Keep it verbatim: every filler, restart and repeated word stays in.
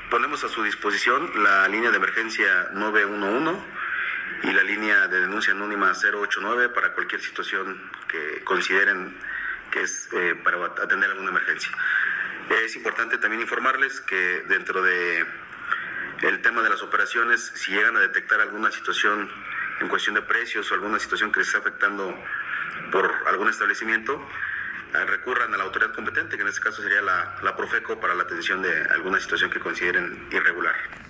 Ponemos a su disposición la línea de emergencia nueve uno uno y la línea de denuncia anónima cero ocho nueve para cualquier situación que consideren que es eh, para atender alguna emergencia. Es importante también informarles que dentro de el tema de las operaciones, si llegan a detectar alguna situación en cuestión de precios o alguna situación que les está afectando por algún establecimiento, recurran a la autoridad competente, que en este caso sería la, la Profeco, para la atención de alguna situación que consideren irregular.